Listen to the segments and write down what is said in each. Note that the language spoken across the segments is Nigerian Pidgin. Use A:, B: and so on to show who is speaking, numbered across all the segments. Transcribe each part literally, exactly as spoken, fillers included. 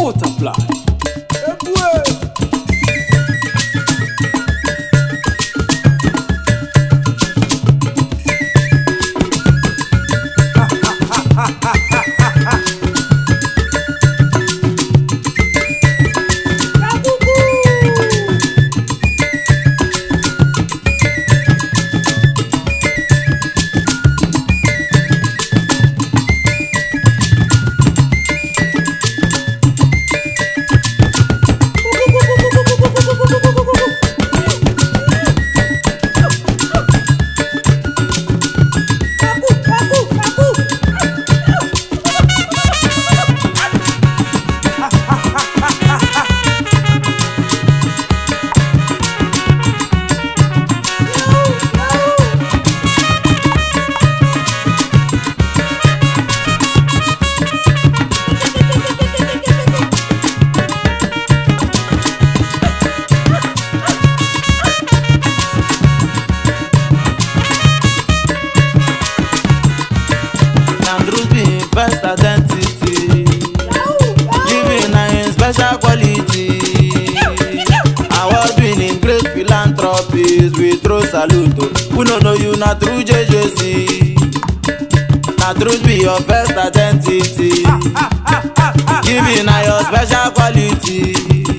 A: Multiply.
B: Best identity, giving a special quality. Award winning great philanthropist, we throw salute. Who no know you not through J J C? Na truth be your best identity, giving a your special quality.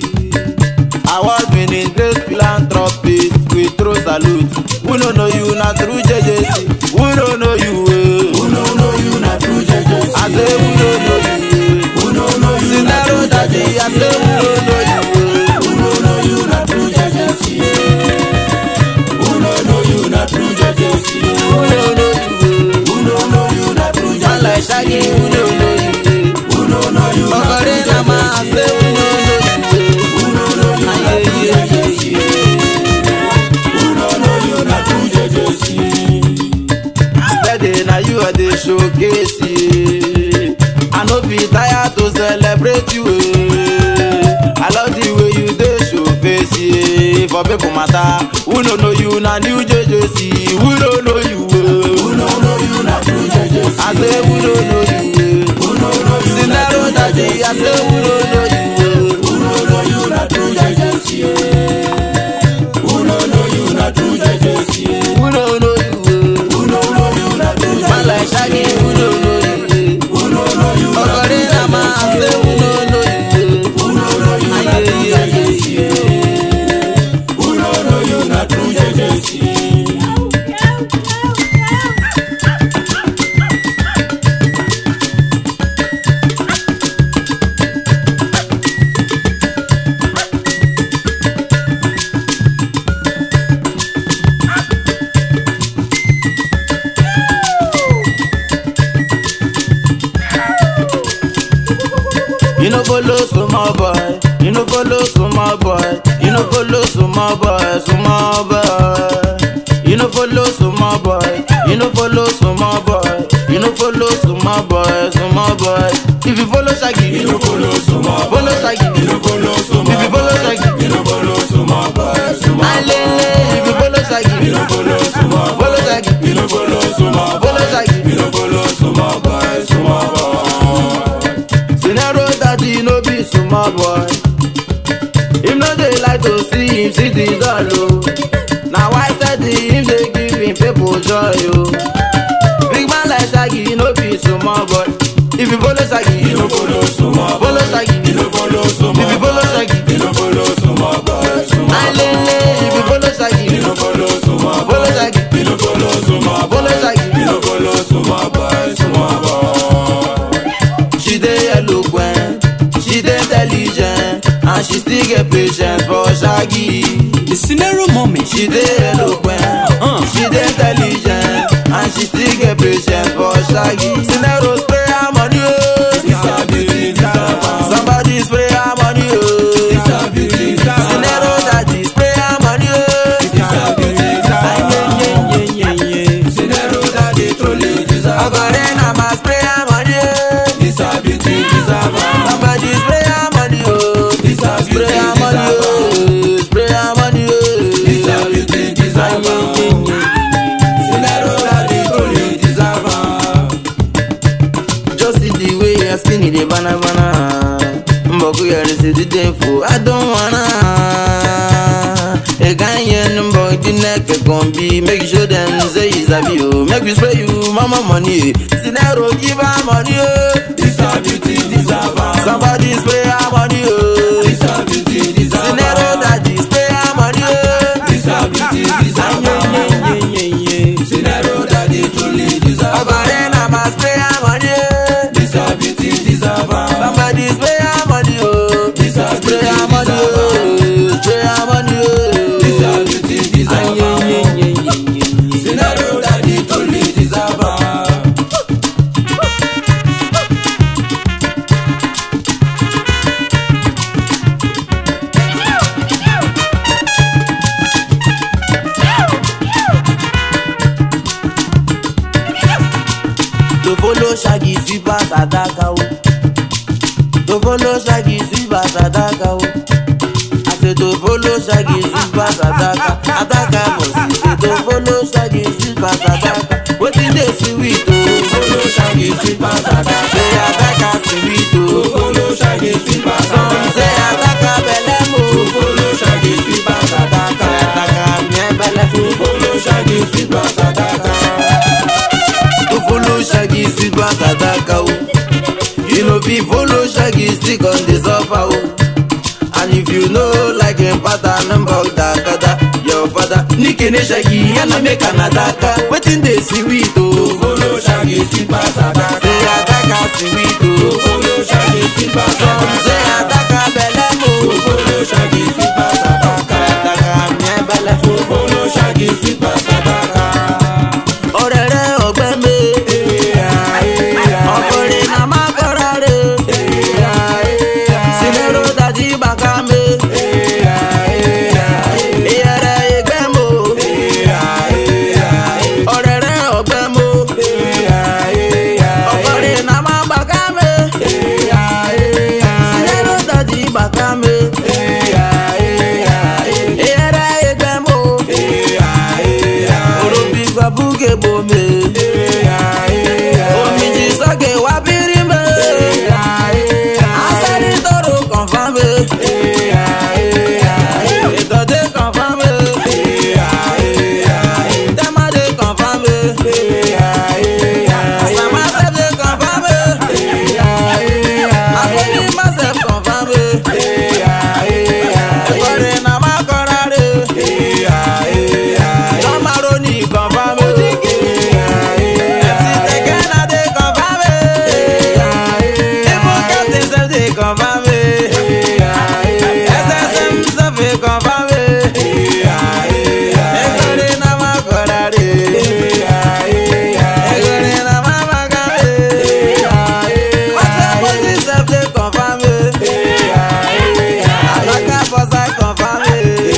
B: Award winning great philanthropist, we throw salute. Who no know you not through J J C? Who no know you? Who no know you not through J J C? I say who no know you? Who no know you? Sinaro daddy, I say who no know you? Who no know you not through J J C? Who no know you not through J J C? Who no know you? Who no know you not through J J C? Man like Shaggy, who no know you? Who no know you not through J J C? I say who no know you? Who no know you not through J J C? Who no know you not through J J C? Steady, now you are the showcase. I no be tired to celebrate you. I love the way you dey show face. For people matter, who no know you na new J J C? Who no know you? Who no know you na new J J C? I say who no know you? Who no know you? Sinaro daddy, I say who no know you? Who no know you na new J J C? Who no know you na new J J C? Who no know you? Who no know you na new J J C? Man like Shaggy, who no know you? Who no know you? Okorina ma, I say who no know you? Who no know you na new J J C? Who no know you na new J J C? You no follow small boy, you no follow small boy, you no follow small boy, small boy. You no follow small boy, you no follow small boy, you no follow small boy, small boy. If you follow Shaggy, you no follow small boy, follow Shaggy, you no follow small boy. If you follow Shaggy, you no follow small boy, small boy. If you follow Shaggy, you no follow small boy, follow Shaggy, you no follow small boy, follow Shaggy, you no follow small boy, small boy. Sinaro daddy no be small boy. Him no dey like to see him see the doll. Now why steady him dey give him people joy o. Big man like Shaggy no be small boy. If you follow Shaggy, you no follow small boy. Follow Shaggy, you no follow small boy. If you follow Shaggy, you no follow small boy. Alele, if you follow Shaggy, you no follow small boy. Follow Shaggy, you no follow small boy. Follow Shaggy, you no follow small boy. Small boy. She dey eloquent, she dey intelligent, and she still get patience for Shaggy.
A: The scenario moment.
B: She dey eloquent, uh. she dey intelligent, and she still get patience for Shaggy. Sinaro spray her money, oh. It's a beauty disaster. Somebody spray her money, oh. It's a beauty disaster. Sinaro daddy spray her money, oh. It's a beauty disaster. Yeah, yeah, yeah, yeah. Sinaro daddy truly disaster. Okorina ma spray her money, oh. It's a beauty disaster. Somebody spray her money, oh. It's a spray her money, oh. Spray her money, oh. It's a beauty disaster. Sinaro daddy truly disaster. Just see the way I spin it, the banana banana. Mboku yari si di denfo. I don't wanna. A guy yen boy the neck gon be. Make you show them say he's a view. Make you spray you mama money. Sinero give her money.
A: This a beauty, this a van.
B: Somebody spray her money.
A: This a beauty, this a van.
B: Sinero daddy spray her money.
A: This a beauty, this a van. Sinero daddy truly this a van.
B: I'ma spray her money.
A: This a beauty, this a van.
B: Somebody spray her money.
A: This a
B: Spray
A: beauty,
B: her
A: this
B: money.
A: a van.
B: Spray her money.
A: This a beauty, this a van. Sinero daddy truly this a van.
B: To follow Shaggy sweet pass Adaka o. To follow Shaggy sweet pass Adaka o. I say to follow Shaggy sweet pass Adaka. Adaka must say to follow Shaggy sweet pass Adaka. Wetin dey sweet o?
A: Follow Shaggy sweet pass Adaka.
B: Say Adaka sweet o.
A: Follow Shaggy sweet pass
B: Some
A: Adaka.
B: say Adaka belle mo.
A: Follow Shaggy sweet pass Adaka.
B: Adaka mie belle.
A: Follow Shaggy sweet pass Adaka.
B: To follow Shaggy sweet pass Adaka o. You know fit follow Shaggy stick on the suffer o. And if you know like him pattern and bug dakada, your father nikene Shaggy and make an Adaka. Wetin dey sweet o?
A: Follow Shaggy sweet pass Adaka.
B: Say Adaka sweet o.
A: Follow Shaggy sweet pass
B: Some
A: Adaka.
B: say Adaka belle mo.
A: Follow Shaggy sweet pass Adaka.
B: Adaka mie belle.
A: Follow Shaggy sweet pass Adaka.
B: Orere ọgbẹ́ mi. Ọkùnrin náà máa fẹ́ra rẹ̀. Sinero dájí bàkà mi. Ìyẹrẹ ìgbẹ́ mo. Orere ọgbẹ́ mo. Ọkùnrin náà máa bàkà mi. Sinero dájí bàkà mi. Ìyẹrẹ ìgbẹ́ mo. Orobi gbabuge bomi. Omi jí sọ́gẹ̀ wá bírí mi. Asẹ́ni tọrọ kànfà mi. Ìtọ́jú kànfà mi. Tẹ́mádé kànfà mi. Sàmásẹ́dé kànfà mi. Àfẹ́ni Másẹ̀ kànfà mi. Ìkọrin náà má kọ́ra rẹ̀. Lọ́mọ́rọ́ ní kànfà mi. Ẹ̀sìn tẹ̀kẹ́ náà dé kànfà mi. Ìmú kẹ́tì sẹ́dé kànfà mi. Ẹsẹ̀ sẹ́m sẹ́fẹ̀ kànfà mi. Ìkọrin náà má kọ́ra rẹ̀. Ìkọrin náà má bàkà mi. Wọ́n mọ́sí sẹ́fẹ̀ kànfà mi. Àlàkà bọ́sà kànfà mi.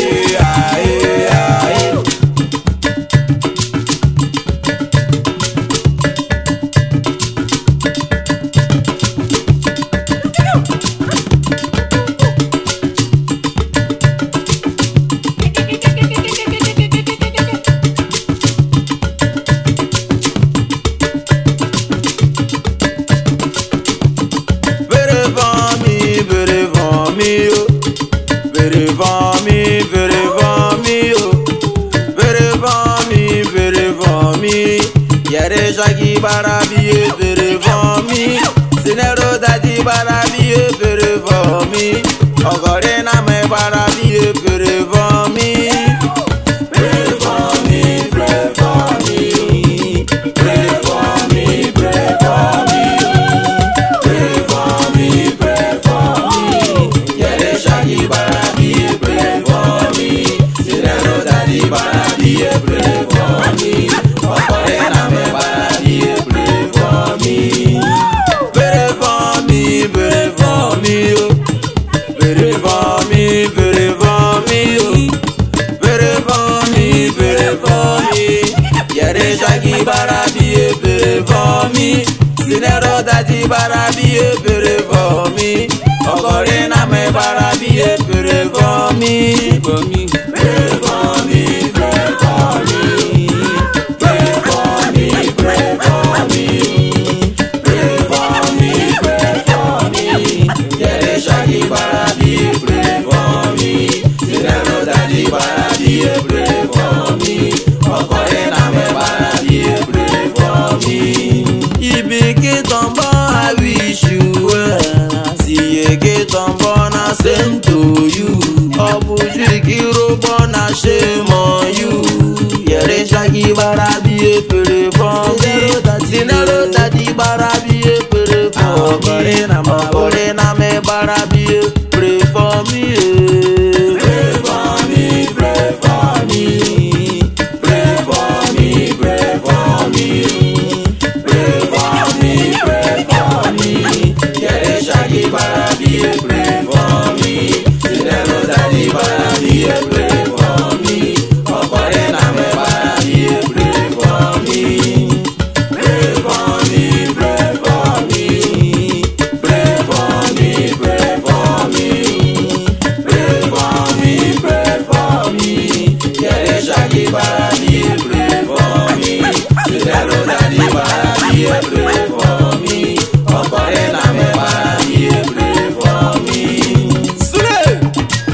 B: Bèrè fún mi, bèrè fún mi o. Bèrè fún mi, bèrè fún mi o. Bèrè fún mi, bèrè fún mi. Yẹ̀rẹ̀ Shaggy barabiye bèrè fún mi. Sinero dájí barabiye bèrè fún mi. Ọ̀gọ̀rẹ́ náà mẹ́ barabiye bèrè fún mi.
A: Pray for me, pray for me. Pray for me, pray for me. Pray for me, pray for me. Yẹ̀rẹ̀ Shaggy barabiye pray for me. Sinero daddy barabiye pray for me. Ọ̀pọ̀lẹ́ náà mẹ́ barabiye pray for me.
B: Bèrè fún mi, bèrè fún mi o. Bèrè fún mi, bèrè fún mi o. Bèrè fún mi, bèrè fún mi. Yẹ̀rẹ̀ Shaggy barabiye bèrè fún mi. Sinero dájí barabiye bèrè fún mi. Ọkùnrin náà mẹ́ barabiye bèrè fún mi.
A: Pray for me, pray for me. Pray for me, pray for me. Pray for me, pray for me. Yẹ̀rẹ̀ Shaggy
B: Eke Tombo, I wish you well. See Eke Tombo, na same to you. Obuji Kirobo, na shame on you. Yere Shaggy Barabi Epere for me. Sinero Tadi Barabi Epere for me. Okore na me Barabi pray for me.
A: Pray for me, pray for me. Pray for me, pray for me. Pray for me, pray for me. Yere Shaggy Barabi pray for me. Sinero Tadi Barabi pray for me. Okore na me Barabi pray for me. Pray for me, pray for me. Pray for me, pray for me. Pray for me, pray for me. Yere Shaggy Barabi pray for me. Sinero Tadi Barabi pray for me. Okore na me Barabi pray for me.
B: Sule!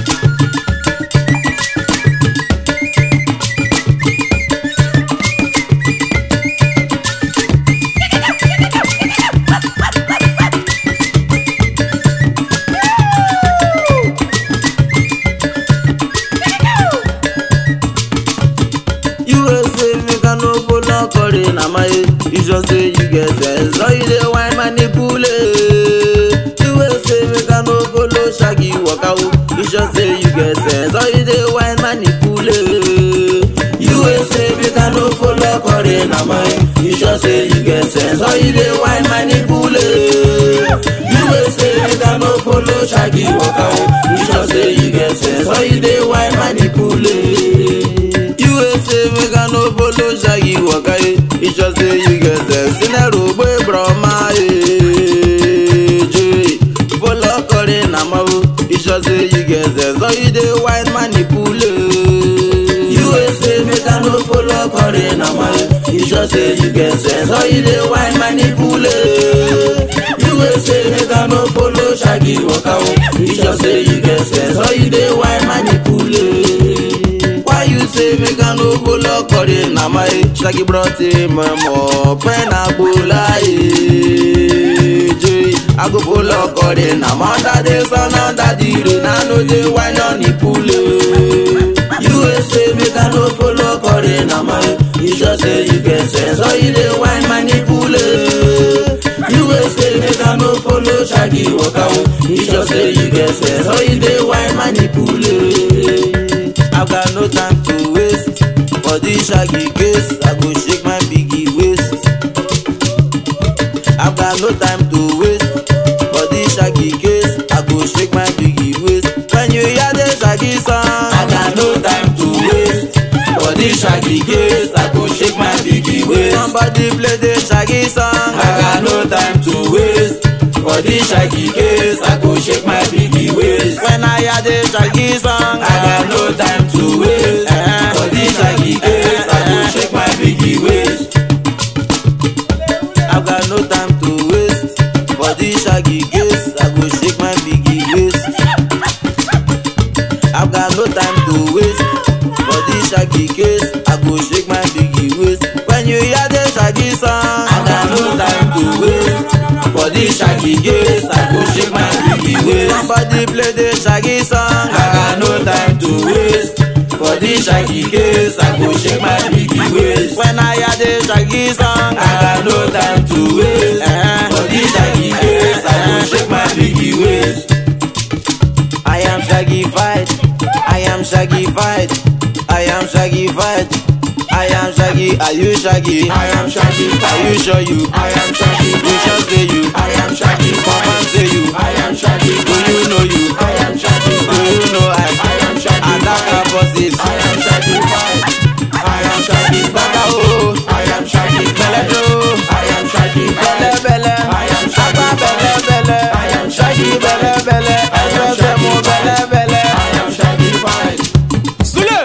B: You say me can no follow calling na my you just say you get sense, so you dey wine manipulate. You say me can no follow Shaggy waka o, you just say you get sense, so you dey wine manipulate. You say me can no follow calling na my you just say you get sense, so you dey wine manipulate. You say me can no follow Shaggy waka o, you just say you get sense, so you dey wine manipulate. You say me can no follow Shaggy waka eh. It just say you get sense. Sinero boy broma eh. Joy follow calling na ma o. It just say you get sense. So you dey wine manipulate. You say me can no follow calling na ma. It just say you get sense. So you dey wine manipulate. You say me can no follow Shaggy waka o. It just say you get sense. So you dey wine manipulate. Why you say me can no follow calling na my Shaggy brought him more pen a bula eh. I go follow calling na under the sun under the rain. I know they wine on the pool. You say me can no follow calling na my you just say you get sense, so you dey wine manipulate. You say me can no follow Shaggy waka o. You just say you get sense, so you dey wine manipulate. I've got no time to waste for this Shaggy case. I go shake my biggie waist. I've got no time to waste for this Shaggy case. I go shake my biggie waist. When you hear the Shaggy song,
A: I got no time to waste for this Shaggy case. I go shake my biggie waist.
B: Somebody play the Shaggy song.
A: I got no time to waste for this Shaggy case. I go shake my biggie waist.
B: When I hear the Shaggy song,
A: I got no time to waste uh-huh. for this Shaggy case. Uh-huh. I go shake my biggie waist.
B: I've got no time to waste for this Shaggy case. I go shake my biggie waist. I've got no time to waste for this Shaggy case. I go shake my biggie waist. When you hear the Shaggy song,
A: I got no time to waste for this Shaggy case. I go shake my biggie waist.
B: Somebody play the Shaggy song.
A: I got no time to waste for this Shaggy case. I go shake my biggie waist.
B: When I hear the Shaggy song,
A: I got no time to waste uh-huh. for this Shaggy case. I go shake my biggie waist.
B: I am Shaggy fight. I am Shaggy fight. I am Shaggy fight. I am Shaggy. Are you Shaggy?
A: I am Shaggy.
B: Are you sure you?
A: I am Shaggy.
B: We shall say you.
A: I am Shaggy.
B: Come and say you.
A: I am Shaggy.
B: Do you know you?
A: I am Shaggy.
B: Do you know I?
A: I am Shaggy.
B: And that our bosses.
A: I am Shaggy. I am Shaggy.
B: Baba oh.
A: I am Shaggy.
B: Bele do.
A: I am Shaggy.
B: Bele bele.
A: I am Shaggy.
B: Abba bele bele.
A: I am
B: Shaggy bele bele.
A: I am Shaggy.
B: Bele bele.
A: I am Shaggy.
B: Sule.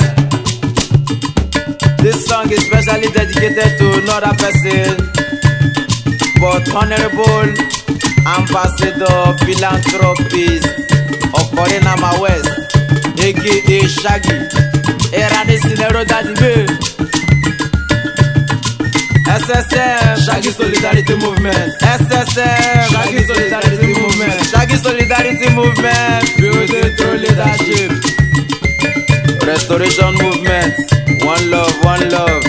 B: This song is specially dedicated to another person, but Honorable Ambassador Philanthropist Okorenama West, aka Shaggy. Era de Sinero Daddy. S S M,
A: Shaggy Solidarity Movement.
B: S S M,
A: Shaggy Solidarity Movement.
B: Shaggy Solidarity Movement,
A: Building through leadership.
B: Restoration Movement, one love, one love.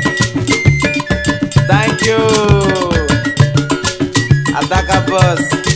B: Thank you, Ataka Boss.